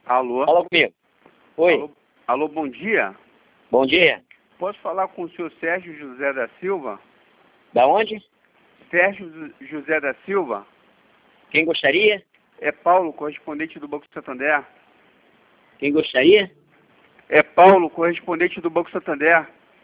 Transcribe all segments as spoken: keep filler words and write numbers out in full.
Alô? Fala comigo. Oi. Alô, alô, bom dia. Bom dia. Posso falar com o senhor Sérgio José da Silva? Da onde? Sérgio Ju- José da Silva? Quem gostaria? É Paulo, correspondente do Banco Santander. Quem gostaria? É Paulo, correspondente do Banco Santander.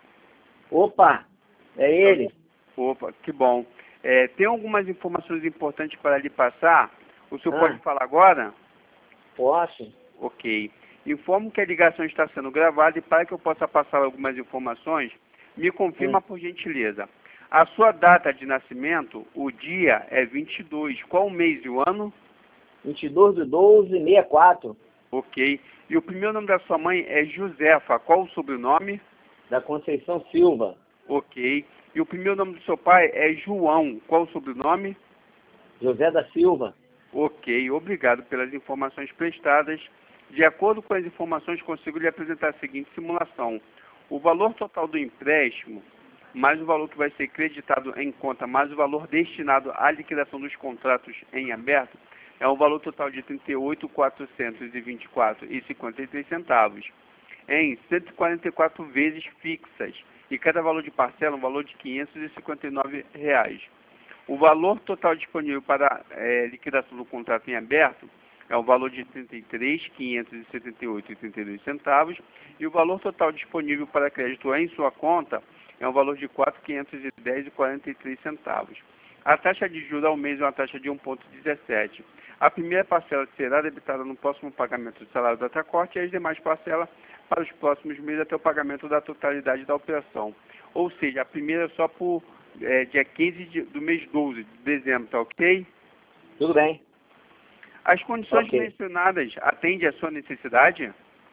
Opa, é ele. Opa, que bom. É, tem algumas informações importantes para lhe passar. O senhor Ah. pode falar agora? Posso? Ok. Informo que a ligação está sendo gravada e para que eu possa passar algumas informações, me confirma Hum. por gentileza. A sua data de nascimento, o dia é vinte e dois. Qual o mês e o ano? vinte e dois de doze, sessenta e quatro. Ok. E o primeiro nome da sua mãe é Josefa. Qual o sobrenome? Da Conceição Silva. Ok. E o primeiro nome do seu pai é João. Qual o sobrenome? José da Silva. Ok. Obrigado pelas informações prestadas. De acordo com as informações, consigo lhe apresentar a seguinte simulação. O valor total do empréstimo, mais o valor que vai ser creditado em conta, mais o valor destinado à liquidação dos contratos em aberto, é um valor total de trinta e oito mil quatrocentos e vinte e quatro reais e cinquenta e três centavos, em cento e quarenta e quatro vezes fixas, e cada valor de parcela é um valor de quinhentos e cinquenta e nove reais. O valor total disponível para é, liquidação do contrato em aberto é o valor de trinta e três mil quinhentos e setenta e oito reais e trinta e dois centavos, e o valor total disponível para crédito em sua conta é um valor de quatro mil quinhentos e dez reais e quarenta e três centavos. A taxa de juros ao mês é uma taxa de um vírgula dezessete. A primeira parcela será debitada no próximo pagamento do salário da Tacorte e as demais parcelas para os próximos meses até o pagamento da totalidade da operação. Ou seja, a primeira é só por é, dia quinze de, do mês doze de dezembro, tá ok? Tudo bem. As condições Ok. mencionadas atendem à sua necessidade?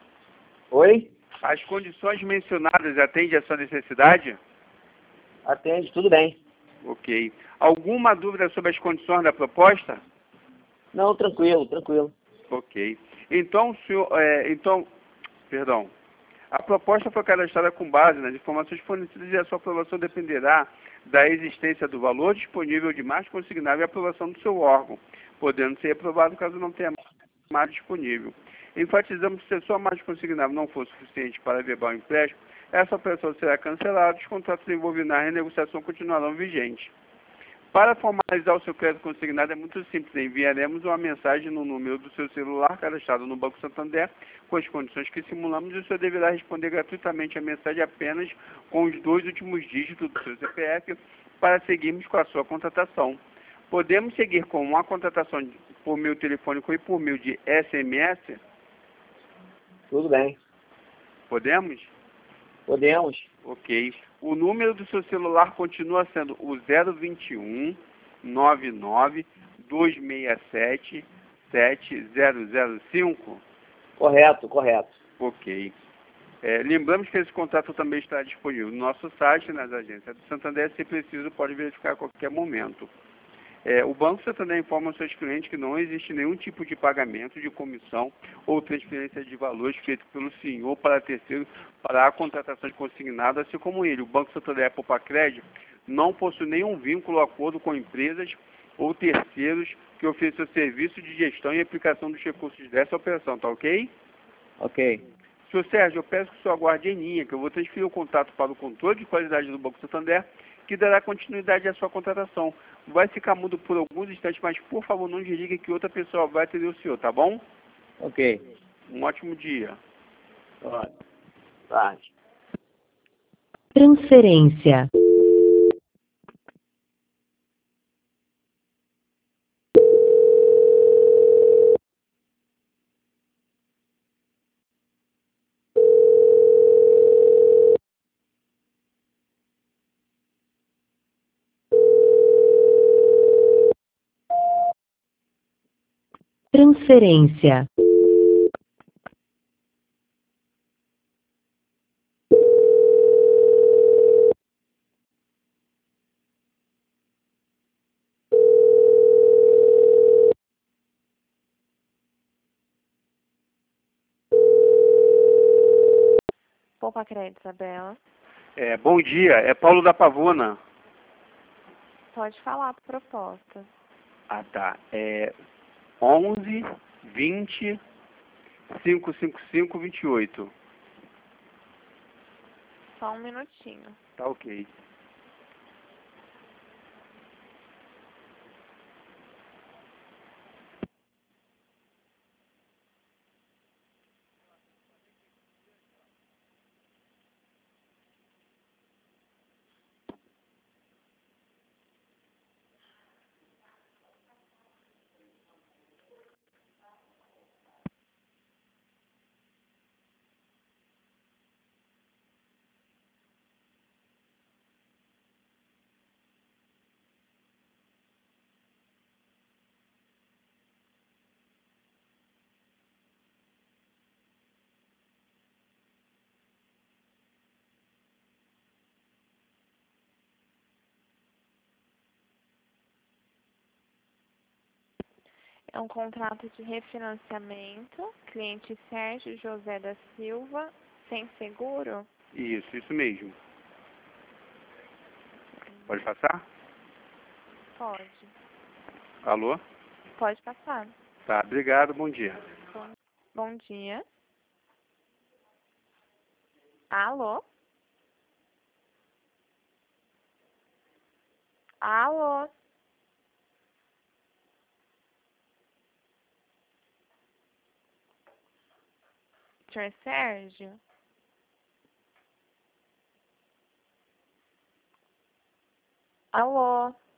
Oi? As condições mencionadas atendem à sua necessidade? Atende, tudo bem. Ok. Alguma dúvida sobre as condições da proposta? Não, tranquilo, tranquilo. Ok. Então, senhor, é, então, perdão. A proposta foi cadastrada com base nas informações fornecidas e a sua aprovação dependerá da existência do valor disponível de mais consignável e aprovação do seu órgão, podendo ser aprovado caso não tenha mais disponível. Enfatizamos que se a sua margem consignável não for suficiente para averbar o empréstimo, essa operação será cancelada e os contratos envolvidos na renegociação continuarão vigentes. Para formalizar o seu crédito consignado é muito simples. Enviaremos uma mensagem no número do seu celular cadastrado no Banco Santander com as condições que simulamos e o senhor deverá responder gratuitamente a mensagem apenas com os dois últimos dígitos do seu C P F para seguirmos com a sua contratação. Podemos seguir com uma contratação por meio telefônico e por meio de S M S? Tudo bem. Podemos? Podemos. Ok. O número do seu celular continua sendo o zero vinte e um, nove nove, dois seis sete, sete zero zero cinco? Correto, correto. Ok. É, lembramos que esse contrato também está disponível no nosso site, nas agências do Santander. Se preciso, pode verificar a qualquer momento. É, o Banco Santander informa aos seus clientes que não existe nenhum tipo de pagamento de comissão ou transferência de valores feito pelo senhor para terceiro para a contratação de consignado, assim como ele. O Banco Santander Poupa Crédito não possui nenhum vínculo ou acordo com empresas ou terceiros que ofereçam serviço de gestão e aplicação dos recursos dessa operação, tá ok? Ok. Senhor Sérgio, eu peço que o senhor aguarde em linha, que eu vou transferir o contato para o controle de qualidade do Banco Santander, que dará continuidade à sua contratação. Vai ficar mudo por alguns instantes, mas por favor não desligue que outra pessoa vai atender o senhor, tá bom? Ok. Um ótimo dia. Ó, tarde. Transferência. Transferência. Poupa Crédito, Isabela. É, bom dia, é Paulo da Pavona. Pode falar a proposta. Ah, tá. É onze, vinte, cinco cinco cinco, vinte e oito. Só um minutinho. Tá ok. É um contrato de refinanciamento, cliente Sérgio José da Silva, sem seguro? Isso, isso mesmo. Pode passar? Pode. Alô? Pode passar. Tá, obrigado, bom dia. Bom, bom dia. Alô? Alô? senhor Sérgio? Alô?